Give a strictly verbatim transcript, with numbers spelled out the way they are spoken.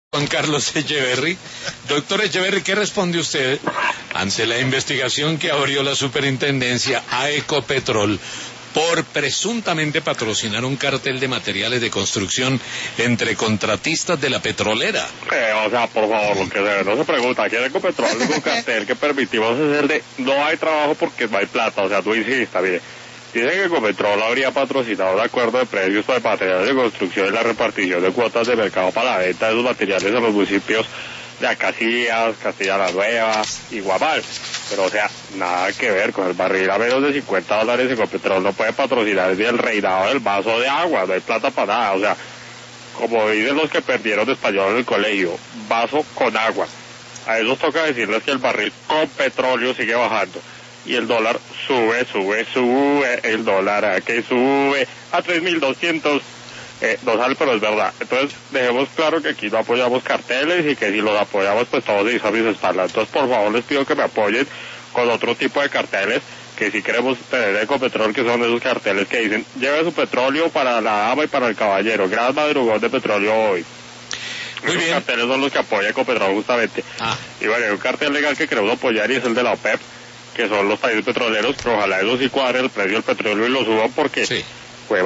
Juan Carlos Echeverry. Doctor Echeverry, ¿qué responde usted ante la investigación que abrió la superintendencia a Ecopetrol por presuntamente patrocinar un cartel de materiales de construcción entre contratistas de la petrolera? Eh, o sea, por favor, lo que se, no se pregunta, aquí en Ecopetrol es un cartel que permitimos es el de no hay trabajo porque no hay plata, o sea, tú insistas, mire. Dicen que Ecopetrol habría patrocinado el acuerdo de precios para materiales de construcción y la repartición de cuotas de mercado para la venta de esos materiales en los municipios de Acacías, Castilla la Nueva y Guamal. Pero, o sea, nada que ver con el barril a menos de cincuenta dólares. Ecopetrol no puede patrocinar ni el reinado del vaso de agua, no hay plata para nada. O sea, como dicen los que perdieron de español en el colegio, vaso con agua. A ellos toca decirles que el barril con petróleo sigue bajando. Y el dólar sube, sube, sube, el dólar a que sube a tres mil doscientos, eh, no sale, pero es verdad. Entonces, dejemos claro que aquí no apoyamos carteles y que si los apoyamos, pues todo se hizo a mis espaldas. Entonces, por favor, les pido que me apoyen con otro tipo de carteles, que si queremos tener Ecopetrol, que son esos carteles que dicen, lleve su petróleo para la dama y para el caballero, gran madrugón de petróleo hoy. Muy Esos bien. carteles son los que apoya Ecopetrol justamente. Ah. Y bueno, hay un cartel legal que queremos apoyar y es el de la OPEP, que son los países petroleros, pero ojalá eso sí cuadre el precio del petróleo y lo suban porque Sí.